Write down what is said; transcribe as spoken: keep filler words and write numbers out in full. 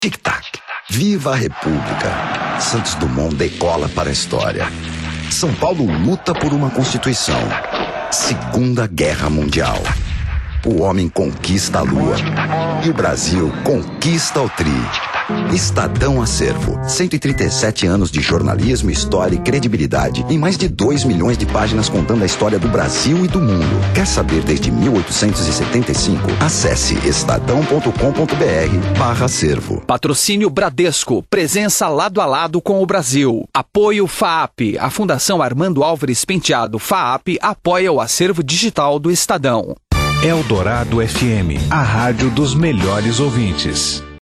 Tic-tac. Viva a República. Santos Dumont decola para a história. São Paulo luta por uma Constituição. Segunda Guerra Mundial. O homem conquista a Lua. E o Brasil conquista o Tri. Estadão Acervo. cento e trinta e sete anos de jornalismo, história e credibilidade em mais de dois milhões de páginas contando a história do Brasil e do mundo. Quer saber desde mil oitocentos e setenta e cinco? Acesse estadão ponto com ponto br barra acervo. Patrocínio Bradesco. Presença lado a lado com o Brasil. Apoio FAAP. A Fundação Armando Álvares Penteado FAAP apoia o acervo digital do Estadão. Eldorado F M, a rádio dos melhores ouvintes.